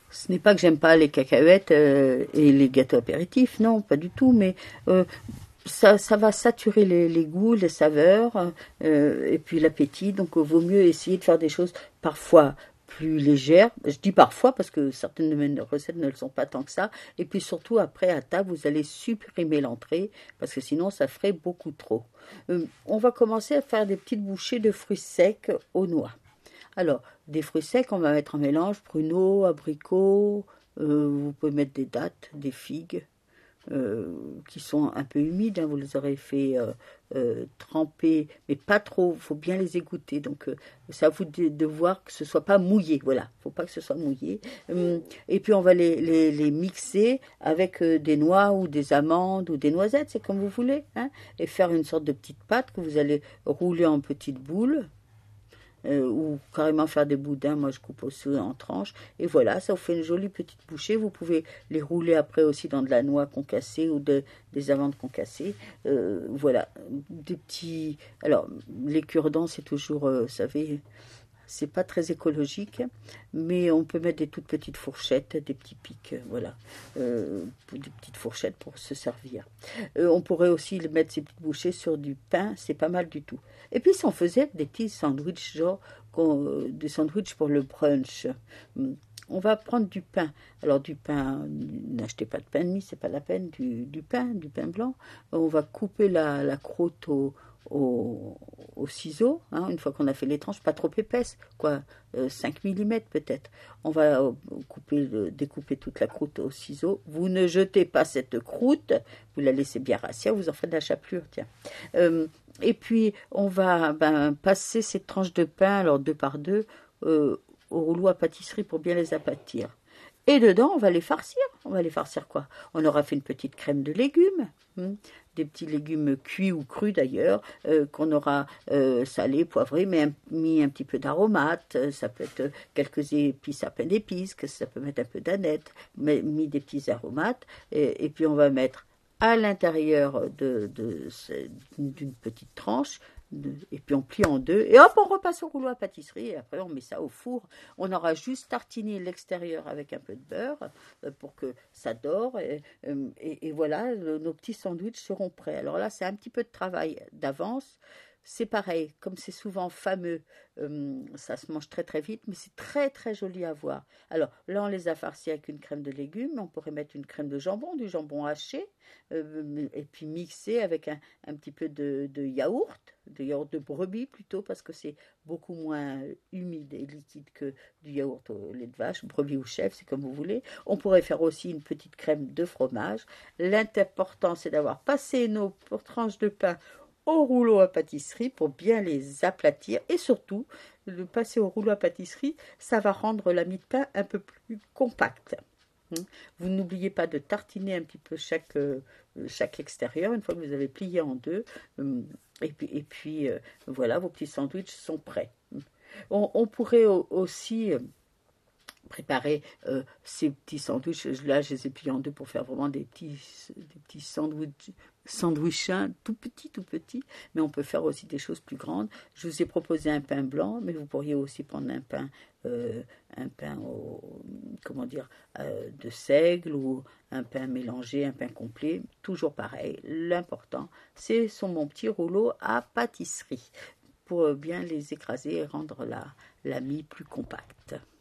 Ce n'est pas que j'aime pas les cacahuètes et les gâteaux apéritifs, non, pas du tout, mais ça va saturer les goûts, les saveurs, et puis l'appétit. Donc, il vaut mieux essayer de faire des choses parfois plus légères. Je dis parfois parce que certaines de mes recettes ne le sont pas tant que ça. Et puis surtout, après, à table, vous allez supprimer l'entrée parce que sinon, ça ferait beaucoup trop. On va commencer à faire des petites bouchées de fruits secs aux noix. Alors, des fruits secs, on va mettre en mélange pruneaux, abricots, vous pouvez mettre des dattes, des figues, qui sont un peu humides, hein, vous les aurez fait tremper, mais pas trop, il faut bien les égoutter, donc c'est à vous de voir que ce ne soit pas mouillé, voilà, il ne faut pas que ce soit mouillé. Et puis on va les mixer avec des noix ou des amandes ou des noisettes, c'est comme vous voulez, hein, et faire une sorte de petite pâte que vous allez rouler en petites boules. Ou carrément faire des boudins, moi je coupe aussi en tranches, et voilà, ça vous fait une jolie petite bouchée. Vous pouvez les rouler après aussi dans de la noix concassée ou des amandes concassées, voilà, des petits, alors les cure-dents c'est toujours, vous savez, c'est pas très écologique, mais on peut mettre des toutes petites fourchettes, des petits pics, voilà, des petites fourchettes pour se servir. On pourrait aussi mettre ces petites bouchées sur du pain, c'est pas mal du tout. Et puis si on faisait des petits sandwichs, genre des sandwichs pour le brunch, on va prendre du pain. Alors du pain, n'achetez pas de pain de mie, c'est pas la peine, du pain blanc. On va couper la croûte au ciseau, hein, une fois qu'on a fait les tranches, pas trop épaisses, quoi, 5 mm peut-être. On va découper toute la croûte au ciseau. Vous ne jetez pas cette croûte, vous la laissez bien rassir, vous en faites de la chapelure, tiens. Et puis, on va passer ces tranches de pain, alors 2 par 2, au rouleau à pâtisserie pour bien les aplatir. Et dedans, on va les farcir. On va les farcir quoi? On aura fait une petite crème de légumes, des petits légumes cuits ou crus d'ailleurs, qu'on aura salés, poivrés, mais mis un petit peu d'aromates. Ça peut être quelques épices, à peine d'épices, que ça peut mettre un peu d'aneth, mais mis des petits aromates. Et puis on va mettre à l'intérieur d'une petite tranche, et puis on plie en deux, et hop, on repasse au rouleau à pâtisserie, et après on met ça au four. On aura juste tartiné l'extérieur avec un peu de beurre pour que ça dore, et voilà, nos petits sandwichs seront prêts. Alors là, c'est un petit peu de travail d'avance. C'est pareil, comme c'est souvent fameux, ça se mange très très vite, mais c'est très très joli à voir. Alors là, on les a farcis avec une crème de légumes, on pourrait mettre une crème de jambon, du jambon haché, et puis mixer avec un petit peu de yaourt de brebis plutôt, parce que c'est beaucoup moins humide et liquide que du yaourt au lait de vache, brebis ou chèvre, c'est comme vous voulez. On pourrait faire aussi une petite crème de fromage. L'important, c'est d'avoir passé nos tranches de pain au rouleau à pâtisserie pour bien les aplatir, et surtout le passer au rouleau à pâtisserie, ça va rendre la mie de pain un peu plus compacte. Vous n'oubliez pas de tartiner un petit peu chaque extérieur une fois que vous avez plié en deux, et puis voilà, vos petits sandwichs sont prêts. On pourrait aussi préparer ces petits sandwichs. Là, je les ai pliés en deux pour faire vraiment des petits sandwichins tout petits, mais on peut faire aussi des choses plus grandes. Je vous ai proposé un pain blanc, mais vous pourriez aussi prendre un pain de seigle, ou un pain mélangé, un pain complet, toujours pareil. L'important, c'est mon petit rouleau à pâtisserie pour bien les écraser et rendre la mie plus compacte.